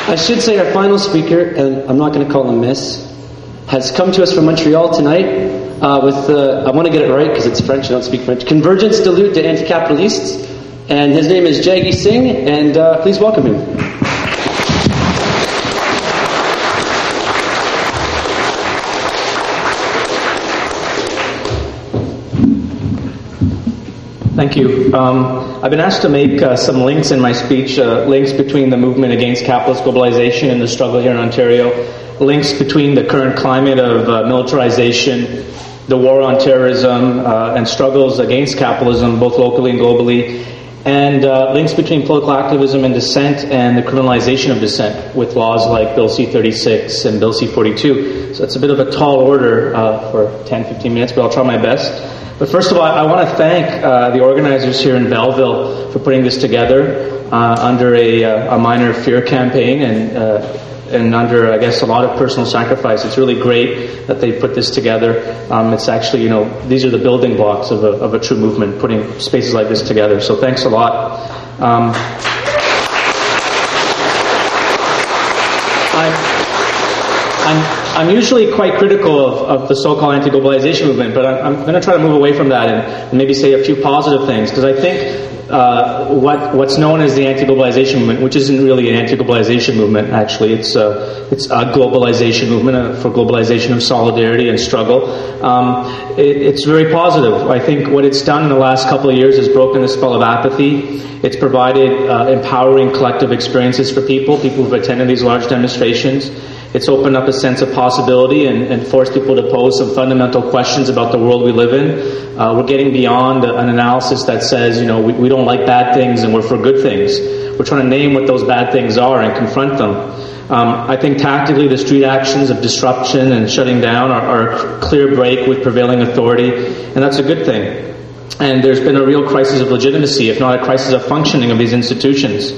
I should say our final speaker, and I'm not going to call him Miss, has come to us from Montreal tonight with, I want to get it right because it's French, I don't speak French, Convergence de lutte des anti-capitalistes, and his name is Jaggi Singh, and please welcome him. Thank you. I've been asked to make some links in my speech, links between the movement against capitalist globalization and the struggle here in Ontario, links between the current climate of militarization, the war on terrorism, and struggles against capitalism, both locally and globally, and links between political activism and dissent and the criminalization of dissent with laws like Bill C-36 and Bill C-42. So it's a bit of a tall order for 10-15 minutes, but I'll try my best. But first of all, I want to thank the organizers here in Belleville for putting this together under a minor fear campaign and under, I guess, a lot of personal sacrifice. It's really great that they put this together. It's actually, these are the building blocks of a true movement, putting spaces like this together. So thanks a lot. I'm usually quite critical of the so-called anti-globalization movement, but I'm going to try to move away from that and maybe say a few positive things, because I think what's known as the anti-globalization movement, which isn't really an anti-globalization movement, actually, it's a globalization movement for globalization of solidarity and struggle. It's very positive. I think what it's done in the last couple of years is broken the spell of apathy. It's provided empowering collective experiences for people who've attended these large demonstrations. It's opened up a sense of possibility and forced people to pose some fundamental questions about the world we live in. We're getting beyond an analysis that says, we don't like bad things and we're for good things. We're trying to name what those bad things are and confront them. I think tactically the street actions of disruption and shutting down are a clear break with prevailing authority, and that's a good thing. And there's been a real crisis of legitimacy, if not a crisis of functioning of these institutions.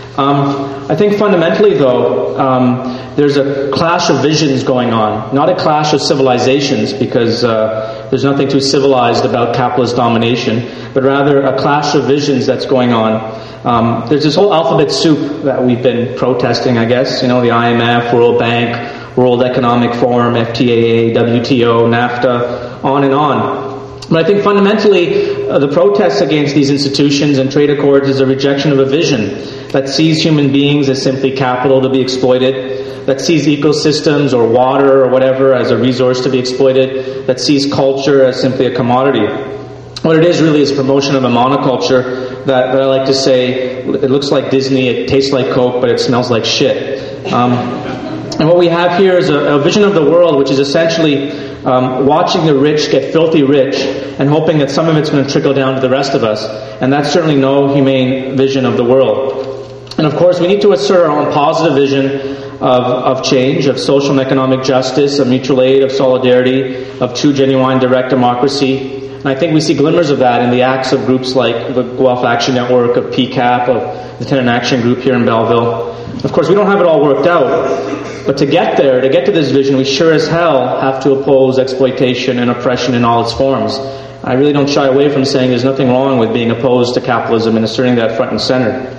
I think fundamentally, though, there's a clash of visions going on. Not a clash of civilizations, because there's nothing too civilized about capitalist domination, but rather a clash of visions that's going on. There's this whole alphabet soup that we've been protesting, I guess. The IMF, World Bank, World Economic Forum, FTAA, WTO, NAFTA, on and on. But I think fundamentally, the protests against these institutions and trade accords is a rejection of a vision that sees human beings as simply capital to be exploited, that sees ecosystems or water or whatever as a resource to be exploited, that sees culture as simply a commodity. What it is really is promotion of a monoculture that I like to say, it looks like Disney, it tastes like Coke, but it smells like shit. And what we have here is a vision of the world which is essentially watching the rich get filthy rich and hoping that some of it's going to trickle down to the rest of us. And that's certainly no humane vision of the world. And of course, we need to assert our own positive vision of change, of social and economic justice, of mutual aid, of solidarity, of true, genuine, direct democracy. And I think we see glimmers of that in the acts of groups like the Guelph Action Network, of PCAP, of the Tenant Action Group here in Belleville. Of course, we don't have it all worked out. But to get there, to get to this vision, we sure as hell have to oppose exploitation and oppression in all its forms. I really don't shy away from saying there's nothing wrong with being opposed to capitalism and asserting that front and center.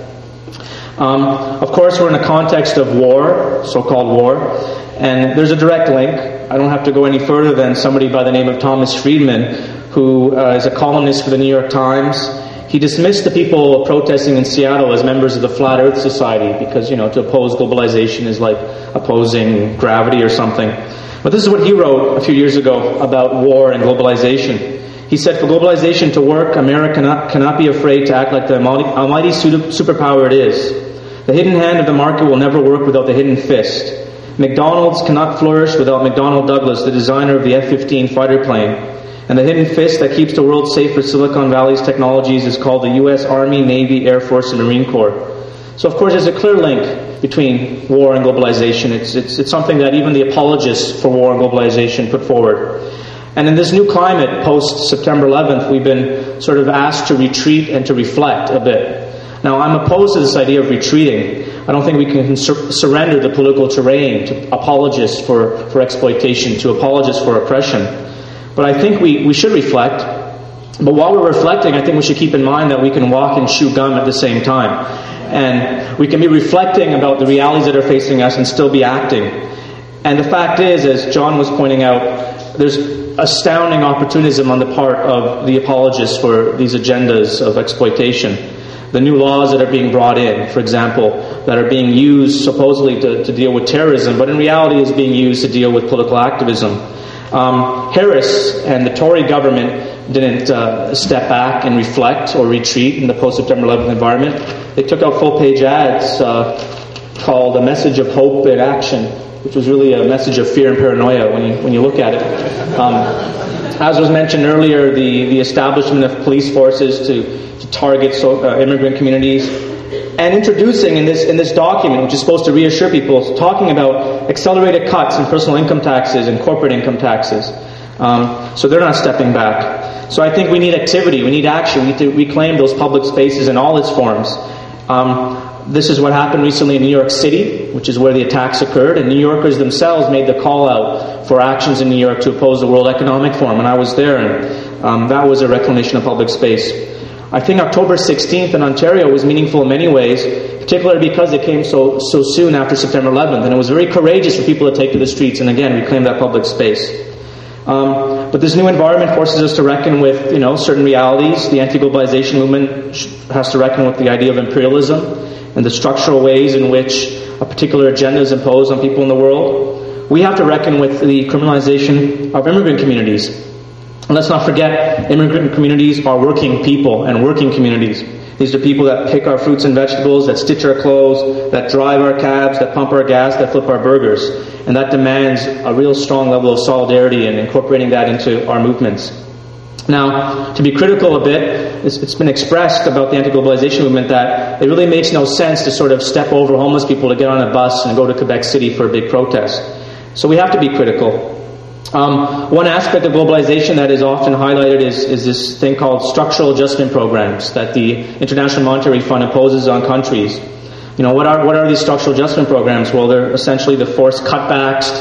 Of course, we're in a context of war, so-called war, and there's a direct link. I don't have to go any further than somebody by the name of Thomas Friedman, who is a columnist for the New York Times. He dismissed the people protesting in Seattle as members of the Flat Earth Society because, to oppose globalization is like opposing gravity or something. But this is what he wrote a few years ago about war and globalization. He said, for globalization to work, America cannot be afraid to act like the almighty superpower it is. The hidden hand of the market will never work without the hidden fist. McDonald's cannot flourish without McDonnell Douglas, the designer of the F-15 fighter plane. And the hidden fist that keeps the world safe for Silicon Valley's technologies is called the U.S. Army, Navy, Air Force, and Marine Corps. So, of course, there's a clear link between war and globalization. It's something that even the apologists for war and globalization put forward. And in this new climate, post-September 11th, we've been sort of asked to retreat and to reflect a bit. Now, I'm opposed to this idea of retreating. I don't think we can surrender the political terrain to apologists for exploitation, to apologists for oppression. But I think we should reflect. But while we're reflecting, I think we should keep in mind that we can walk and chew gum at the same time. And we can be reflecting about the realities that are facing us and still be acting. And the fact is, as John was pointing out, there's astounding opportunism on the part of the apologists for these agendas of exploitation. The new laws that are being brought in, for example, that are being used supposedly to deal with terrorism, but in reality is being used to deal with political activism. Harris and the Tory government didn't step back and reflect or retreat in the post-September 11th environment. They took out full-page ads called A Message of Hope in Action, which was really a message of fear and paranoia when you look at it. As was mentioned earlier, the establishment of police forces to target immigrant communities, and introducing in this document, which is supposed to reassure people, talking about accelerated cuts in personal income taxes and corporate income taxes. So they're not stepping back. So I think we need activity, we need action, we need to reclaim those public spaces in all its forms. This is what happened recently in New York City, which is where the attacks occurred, and New Yorkers themselves made the call out for actions in New York to oppose the World Economic Forum, and I was there, and that was a reclamation of public space. I think October 16th in Ontario was meaningful in many ways, particularly because it came so soon after September 11th, and it was very courageous for people to take to the streets and again reclaim that public space. But this new environment forces us to reckon with, certain realities. The anti-globalization movement has to reckon with the idea of imperialism and the structural ways in which a particular agenda is imposed on people in the world. We have to reckon with the criminalization of immigrant communities. And let's not forget, immigrant communities are working people and working communities. These are people that pick our fruits and vegetables, that stitch our clothes, that drive our cabs, that pump our gas, that flip our burgers. And that demands a real strong level of solidarity and incorporating that into our movements. Now, to be critical a bit, it's been expressed about the anti-globalization movement that it really makes no sense to sort of step over homeless people to get on a bus and go to Quebec City for a big protest. So we have to be critical. One aspect of globalization that is often highlighted is this thing called structural adjustment programs that the International Monetary Fund imposes on countries. What are these structural adjustment programs? Well, they're essentially the forced cutbacks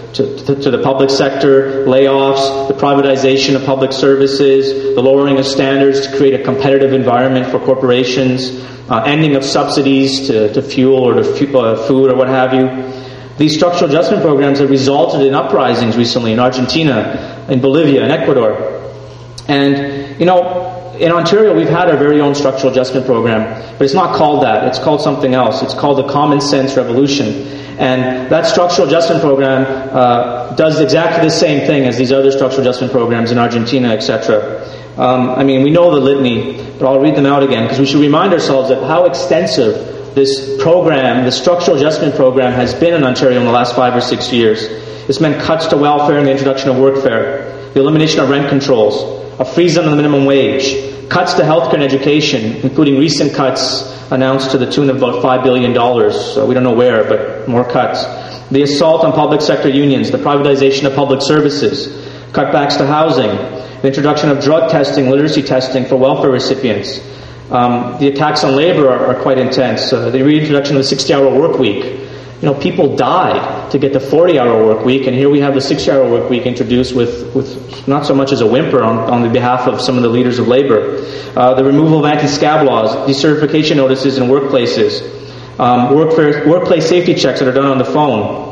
to the public sector, layoffs, the privatization of public services, the lowering of standards to create a competitive environment for corporations, ending of subsidies to fuel or to food or what have you. These structural adjustment programs have resulted in uprisings recently in Argentina, in Bolivia, in Ecuador. And, in Ontario we've had our very own structural adjustment program, but it's not called that. It's called something else. It's called the Common Sense Revolution. And that structural adjustment program does exactly the same thing as these other structural adjustment programs in Argentina, etc. We know the litany, but I'll read them out again because we should remind ourselves of how extensive this program, the structural adjustment program, has been in Ontario in the last 5 or 6 years. It's meant cuts to welfare and the introduction of workfare, the elimination of rent controls, a freeze on the minimum wage, cuts to healthcare and education, including recent cuts announced to the tune of about $5 billion. So we don't know where, but more cuts. The assault on public sector unions, the privatization of public services, cutbacks to housing, the introduction of drug testing, literacy testing for welfare recipients. The attacks on labor are quite intense. The reintroduction of the 60-hour work week. People died to get the 40-hour work week, and here we have the 60-hour work week introduced with not so much as a whimper on the behalf of some of the leaders of labor. The removal of anti-scab laws, decertification notices in workplaces, workplace safety checks that are done on the phone.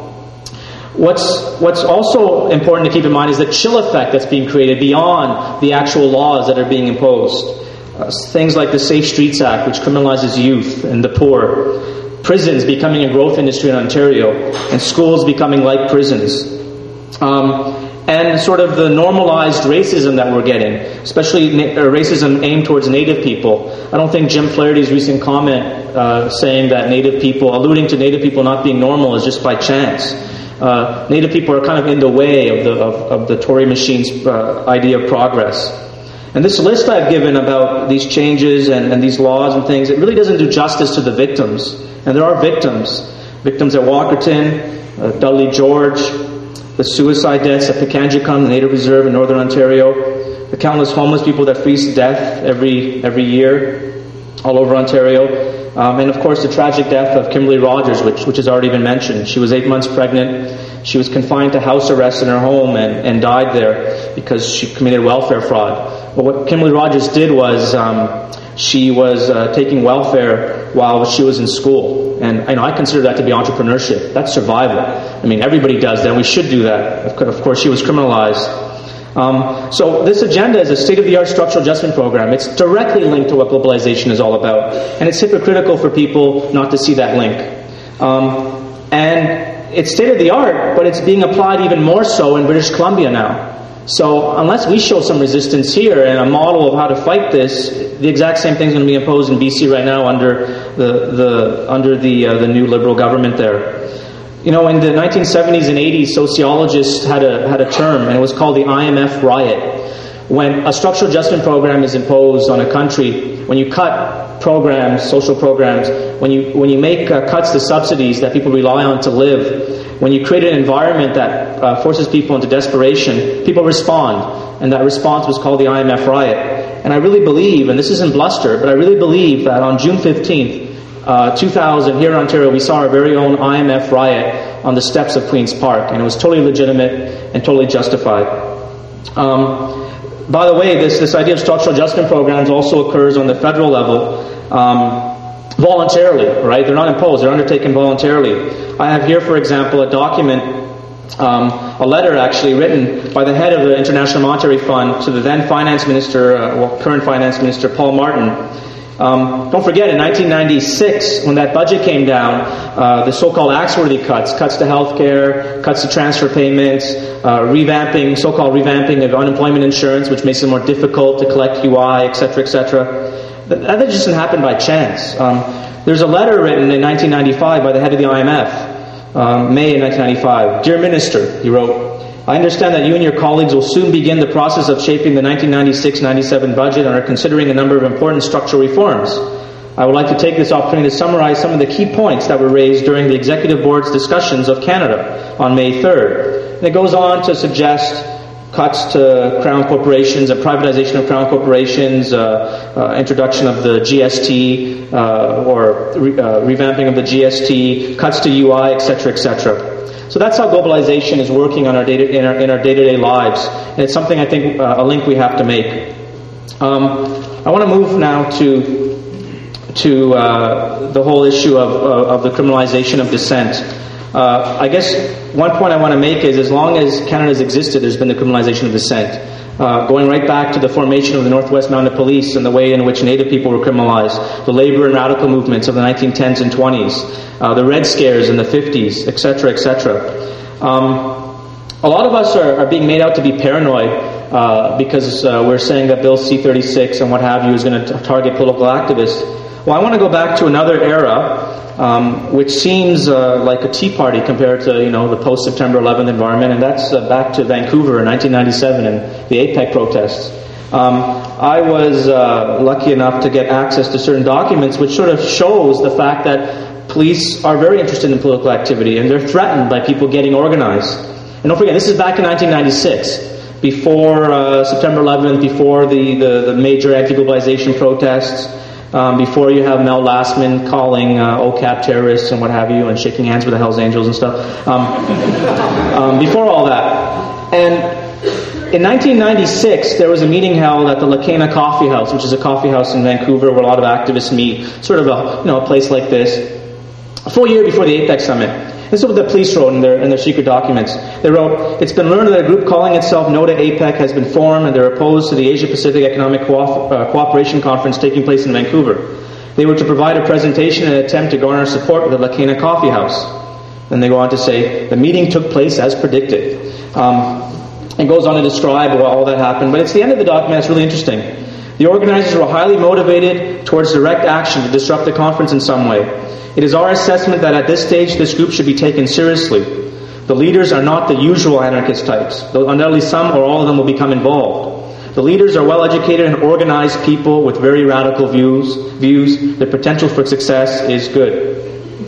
What's also important to keep in mind is the chill effect that's being created beyond the actual laws that are being imposed. Things like the Safe Streets Act, which criminalizes youth and the poor, prisons becoming a growth industry in Ontario, and schools becoming like prisons, and sort of the normalized racism that we're getting, especially racism aimed towards Native people. I don't think Jim Flaherty's recent comment saying that Native people, alluding to Native people not being normal, is just by chance. Native people are kind of in the way of the Tory machine's idea of progress. And this list I've given about these changes and these laws and things, it really doesn't do justice to the victims. And there are victims. Victims at Walkerton, Dudley George, the suicide deaths at Pikangikum, the Native Reserve in Northern Ontario, the countless homeless people that freeze to death every year all over Ontario. And of course the tragic death of Kimberly Rogers, which has already been mentioned. She was 8 months pregnant. She was confined to house arrest in her home and died there because she committed welfare fraud. But what Kimberly Rogers did was she was taking welfare while she was in school. And I consider that to be entrepreneurship. That's survival. I mean, everybody does that, and we should do that. Of course, she was criminalized. So this agenda is a state-of-the-art structural adjustment program. It's directly linked to what globalization is all about. And it's hypocritical for people not to see that link. And it's state-of-the-art, but it's being applied even more so in British Columbia now. So unless we show some resistance here and a model of how to fight this, the exact same thing is going to be imposed in BC right now under the new Liberal government there. In the 1970s and 80s, sociologists had a term, and it was called the IMF riot. When a structural adjustment program is imposed on a country, when you cut programs, social programs, when you make cuts to subsidies that people rely on to live, when you create an environment that forces people into desperation, people respond. And that response was called the IMF riot. And I really believe, and this isn't bluster, but I really believe that on June 15th, 2000, here in Ontario, we saw our very own IMF riot on the steps of Queen's Park. And it was totally legitimate and totally justified. By the way, this idea of structural adjustment programs also occurs on the federal level voluntarily, right? They're not imposed. They're undertaken voluntarily. I have here, for example, a document, a letter actually written by the head of the International Monetary Fund to the then Finance Minister, current Finance Minister, Paul Martin. Don't forget, in 1996, when that budget came down, the so-called Axworthy cuts to healthcare, cuts to transfer payments, so-called revamping of unemployment insurance, which makes it more difficult to collect UI, etc., that just didn't happen by chance. There's a letter written in 1995 by the head of the IMF, May 1995. Dear Minister, he wrote, I understand that you and your colleagues will soon begin the process of shaping the 1996-97 budget and are considering a number of important structural reforms. I would like to take this opportunity to summarize some of the key points that were raised during the Executive Board's discussions of Canada on May 3rd. And it goes on to suggest cuts to Crown corporations, a privatization of Crown corporations, introduction of the GST, or revamping of the GST, cuts to UI, etc., etc. So that's how globalization is working on in our day-to-day lives, and it's something I think a link we have to make. I want to move now to the whole issue of the criminalization of dissent. I guess one point I want to make is as long as Canada's existed, there's been the criminalization of dissent. Going right back to the formation of the Northwest Mounted Police and the way in which Native people were criminalized, the labor and radical movements of the 1910s and 20s, the Red Scares in the 50s, etc., etc. A lot of us are being made out to be paranoid because we're saying that Bill C-36 and what have you is going to target political activists. Well, I want to go back to another era, which seems like a tea party compared to the post-September 11th environment, and that's back to Vancouver in 1997 and the APEC protests. I was lucky enough to get access to certain documents which sort of shows the fact that police are very interested in political activity and they're threatened by people getting organized. And don't forget, this is back in 1996, before September 11th, before the major anti-globalization protests. Before you have Mel Lastman calling OCAP terrorists and what have you, and shaking hands with the Hells Angels and stuff. Before all that. And in 1996, there was a meeting held at the Lacana Coffee House, which is a coffee house in Vancouver where a lot of activists meet, sort of a place like this, a full year before the APEC summit. This is what the police wrote in their secret documents. They wrote, it's been learned that a group calling itself No to APEC has been formed and they're opposed to the Asia-Pacific Economic Cooperation Conference taking place in Vancouver. They were to provide a presentation in an attempt to garner support with the Lacana Coffee House. Then they go on to say, the meeting took place as predicted. It goes on to describe all that happened, but it's the end of the document that's really interesting. The organizers were highly motivated towards direct action to disrupt the conference in some way. It is our assessment that at this stage this group should be taken seriously. The leaders are not the usual anarchist types, though undoubtedly some or all of them will become involved. The leaders are well-educated and organized people with very radical views. The potential for success is good.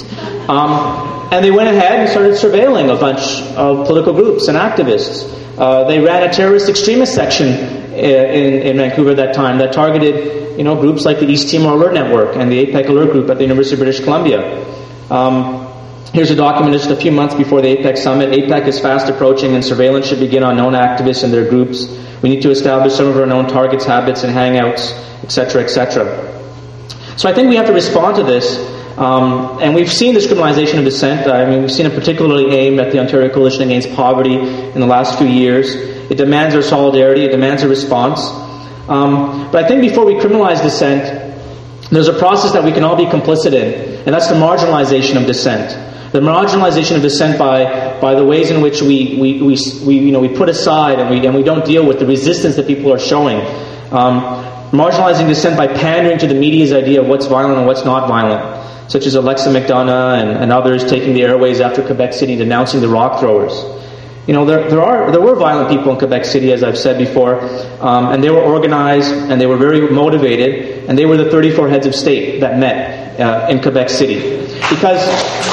And they went ahead and started surveilling a bunch of political groups and activists. They ran a terrorist extremist section in Vancouver at that time that targeted groups like the East Timor Alert Network and the APEC Alert Group at the University of British Columbia. Here's a document just a few months before the APEC summit. APEC is fast approaching and surveillance should begin on known activists and their groups. We need to establish some of our known targets, habits, and hangouts, etc., etc. So I think we have to respond to this. And we've seen this criminalization of dissent. We've seen it particularly aimed at the Ontario Coalition Against Poverty in the last few years. It demands our solidarity. It demands a response. But I think before we criminalize dissent, there's a process that we can all be complicit in, and that's the marginalization of dissent. The marginalization of dissent by the ways in which we put aside and we don't deal with the resistance that people are showing. Marginalizing dissent by pandering to the media's idea of what's violent and what's not violent, such as Alexa McDonough and others taking the airways after Quebec City denouncing the rock throwers. There were violent people in Quebec City, as I've said before, and they were organized and they were very motivated, and they were the 34 heads of state that met in Quebec City. Because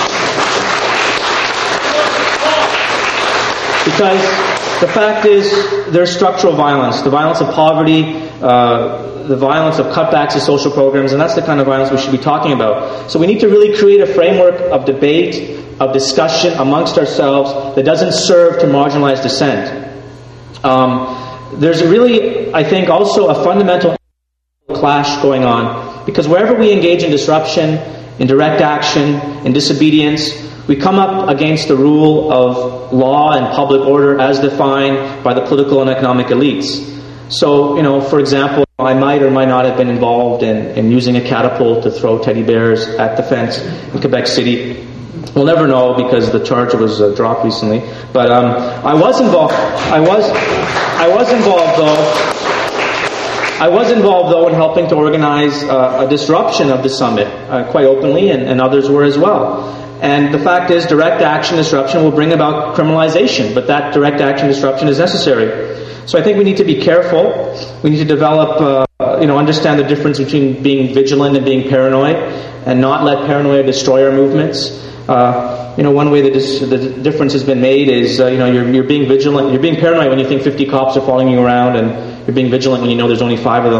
the fact is, there's structural violence, the violence of poverty, the violence of cutbacks to social programs, and that's the kind of violence we should be talking about. So we need to really create a framework of debate, of discussion amongst ourselves that doesn't serve to marginalize dissent. There's really, I think, also a fundamental clash going on, because wherever we engage in disruption, in direct action, in disobedience, we come up against the rule of law and public order as defined by the political and economic elites. So, for example, I might or might not have been involved in using a catapult to throw teddy bears at the fence in Quebec City. We'll never know because the charge was dropped recently. But I was involved. I was involved though in helping to organize a disruption of the summit quite openly, and others were as well. And the fact is, direct action disruption will bring about criminalization, but that direct action disruption is necessary. So I think we need to be careful. We need to develop, understand the difference between being vigilant and being paranoid, and not let paranoia destroy our movements. One way that the difference has been made is, you're being vigilant. You're being paranoid when you think 50 cops are following you around, and you're being vigilant when you know there's only 5 of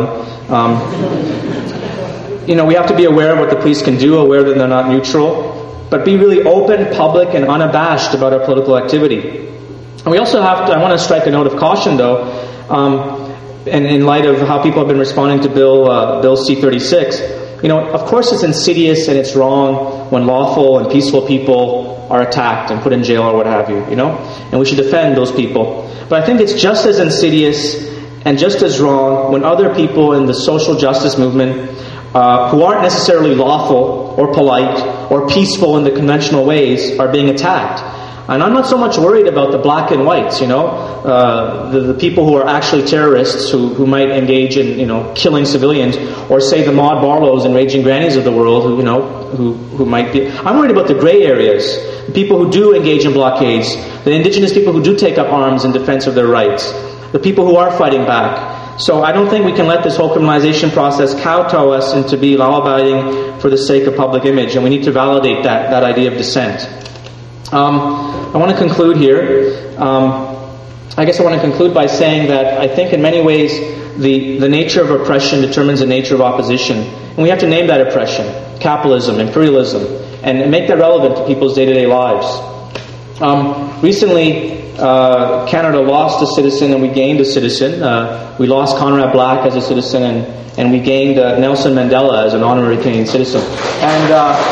them. We have to be aware of what the police can do, aware that they're not neutral, but be really open, public, and unabashed about our political activity. And we also have to, I want to strike a note of caution, though, and in light of how people have been responding to Bill C-36. Of course it's insidious and it's wrong when lawful and peaceful people are attacked and put in jail or what have you, and we should defend those people. But I think it's just as insidious and just as wrong when other people in the social justice movement who aren't necessarily lawful or polite or peaceful in the conventional ways are being attacked. And I'm not so much worried about the black and whites, the people who are actually terrorists who might engage in, killing civilians, or say the Maud Barlows and Raging Grannies of the world who might be. I'm worried about the gray areas, the people who do engage in blockades, the indigenous people who do take up arms in defense of their rights, the people who are fighting back. So I don't think we can let this whole criminalization process kowtow us into be law-abiding for the sake of public image, and we need to validate that idea of dissent. I want to conclude here. I guess I want to conclude by saying that I think in many ways the nature of oppression determines the nature of opposition. And we have to name that oppression: capitalism, imperialism, and make that relevant to people's day-to-day lives. Recently, Canada lost a citizen and we gained a citizen. We lost Conrad Black as a citizen, and we gained Nelson Mandela as an honorary Canadian citizen. And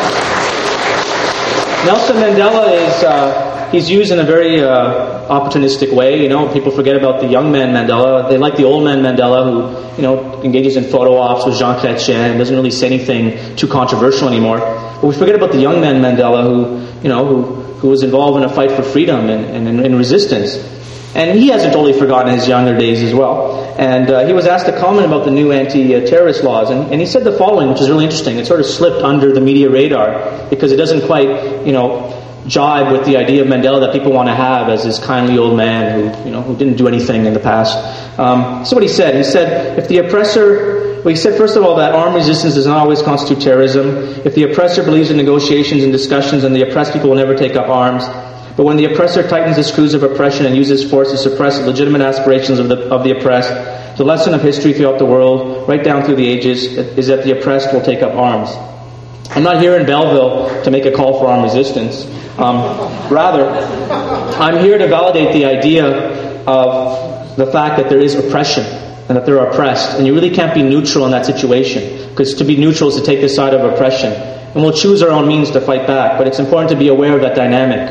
Nelson Mandela he's used in a very opportunistic way. People forget about the young man Mandela. They like the old man Mandela who, engages in photo ops with Jean Chrétien and doesn't really say anything too controversial anymore. But we forget about the young man Mandela who was involved in a fight for freedom and in resistance. And he hasn't totally forgotten his younger days as well. And he was asked to comment about the new anti-terrorist laws. And he said the following, which is really interesting. It sort of slipped under the media radar because it doesn't quite, jibe with the idea of Mandela that people want to have as this kindly old man who didn't do anything in the past. So what he said. He said, he said, first of all, that armed resistance does not always constitute terrorism. If the oppressor believes in negotiations and discussions, then the oppressed people will never take up arms. But when the oppressor tightens the screws of oppression and uses force to suppress the legitimate aspirations of the oppressed, the lesson of history throughout the world, right down through the ages, is that the oppressed will take up arms. I'm not here in Belleville to make a call for armed resistance. Rather, I'm here to validate the idea of the fact that there is oppression. and that they're oppressed. And you really can't be neutral in that situation, because to be neutral is to take the side of oppression. And we'll choose our own means to fight back, but it's important to be aware of that dynamic.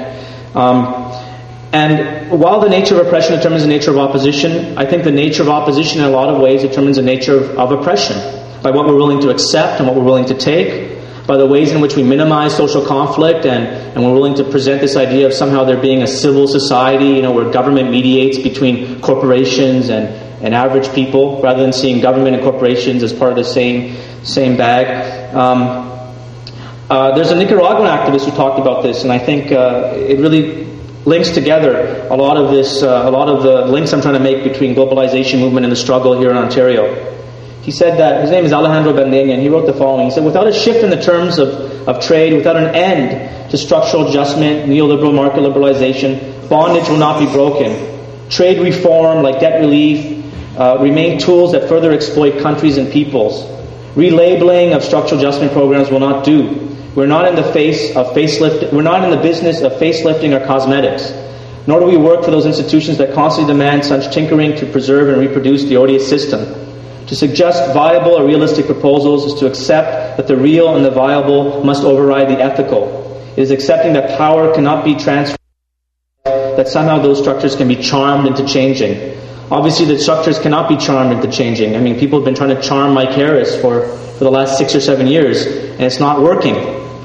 And while the nature of oppression determines the nature of opposition, I think the nature of opposition in a lot of ways determines the nature of oppression, by what we're willing to accept and what we're willing to take, by the ways in which we minimize social conflict, and we're willing to present this idea of somehow there being a civil society, where government mediates between corporations and average people, rather than seeing government and corporations as part of the same bag. There's a Nicaraguan activist who talked about this, and I think it really links together a lot of the links I'm trying to make between globalization movement and the struggle here in Ontario. He said that, his name is Alejandro Bendeña, and he wrote the following. He said, without a shift in the terms of trade, without an end to structural adjustment, neoliberal market liberalization, bondage will not be broken. Trade reform, like debt relief, remain tools that further exploit countries and peoples. Relabeling of structural adjustment programs will not do. We're not in the business of facelifting or cosmetics. Nor do we work for those institutions that constantly demand such tinkering to preserve and reproduce the odious system. To suggest viable or realistic proposals is to accept that the real and the viable must override the ethical. It is accepting that power cannot be transferred, that somehow those structures can be charmed into changing. Obviously, the structures cannot be charmed into changing. I mean, people have been trying to charm Mike Harris for the last 6 or 7 years, and it's not working.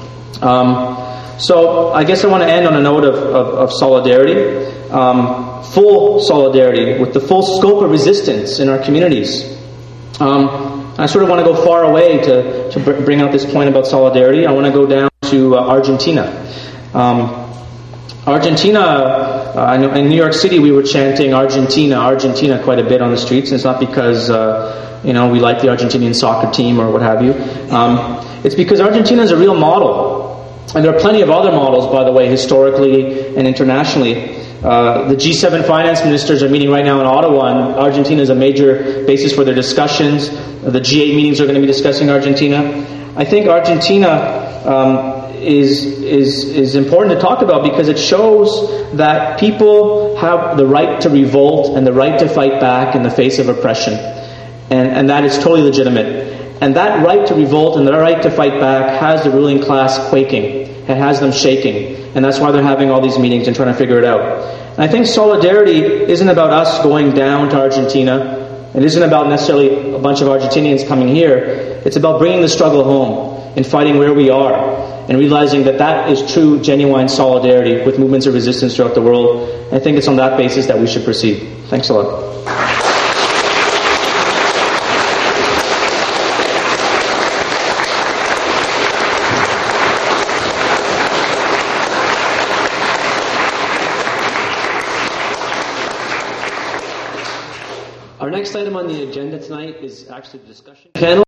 So I guess I want to end on a note of solidarity, full solidarity with the full scope of resistance in our communities. I sort of want to go far away to bring out this point about solidarity. I want to go down to Argentina. I know in New York City we were chanting Argentina, Argentina quite a bit on the streets. And it's not because we like the Argentinian soccer team or what have you. It's because Argentina is a real model. And there are plenty of other models, by the way, historically and internationally. The G7 finance ministers are meeting right now in Ottawa, and Argentina is a major basis for their discussions. The G8 meetings are going to be discussing Argentina. I think Argentina is important to talk about because it shows that people have the right to revolt and the right to fight back in the face of oppression. And that is totally legitimate. And that right to revolt and that right to fight back has the ruling class quaking. It has them shaking. And that's why they're having all these meetings and trying to figure it out. And I think solidarity isn't about us going down to Argentina. It isn't about necessarily a bunch of Argentinians coming here. It's about bringing the struggle home and fighting where we are and realizing that that is true, genuine solidarity with movements of resistance throughout the world. I think it's on that basis that we should proceed. Thanks a lot. Our next item on the agenda tonight is actually the discussion panel.